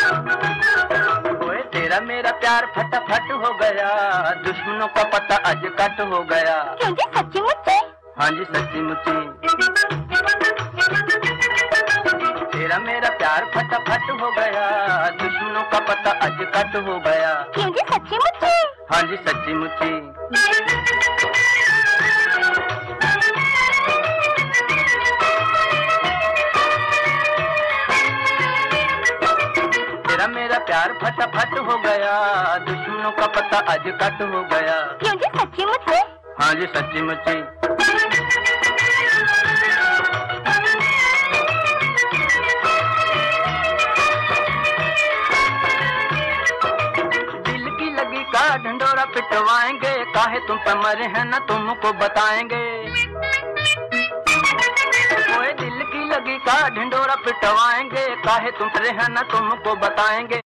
ओए तेरा मेरा प्यार फटाफट हो गया, दुश्मनों का पता आज कट हो गया। क्यों जी सच्ची मुच्ची? हाँ जी सच्ची मुच्ची। तेरा मेरा प्यार फटाफट हो गया, दुश्मनों का पता आज कट हो गया। क्यों जी सच्ची मुच्ची? हाँ जी सच्ची मुच्ची। तेरा मेरा प्यार फटाफट हो गया, दुश्मनों का पता आज कट हो गया। क्यों जी सच्ची मुच्ची? हाँ जी सच्ची मुच्ची। दिल की लगी का ढंडोरा पिटवाएंगे, काहे तुम पे मरे हैं ना तुमको बताएंगे। ओए दिल की लगी का ढिंडोरा पिटवाएंगे, काहे तुम पे हैं ना तुमको बताएंगे।